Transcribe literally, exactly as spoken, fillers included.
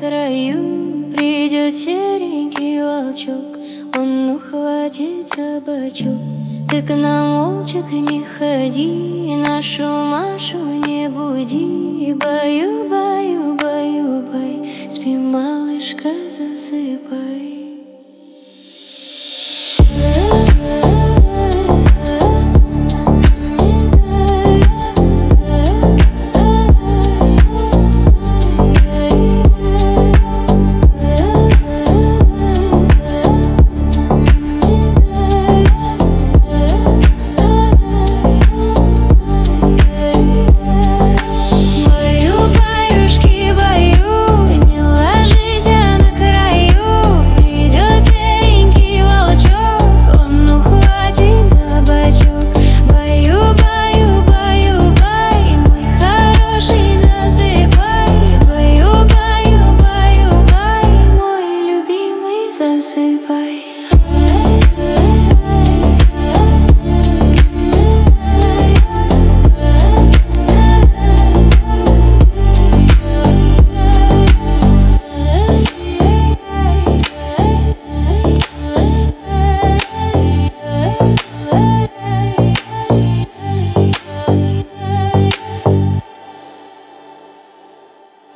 краю придет серенький волчок, он ухватит за бочок. Ты к нам, волчик, не ходи, нашу Машу не буди. Баю, баю, баю, бай, спи, малышка, засыпай.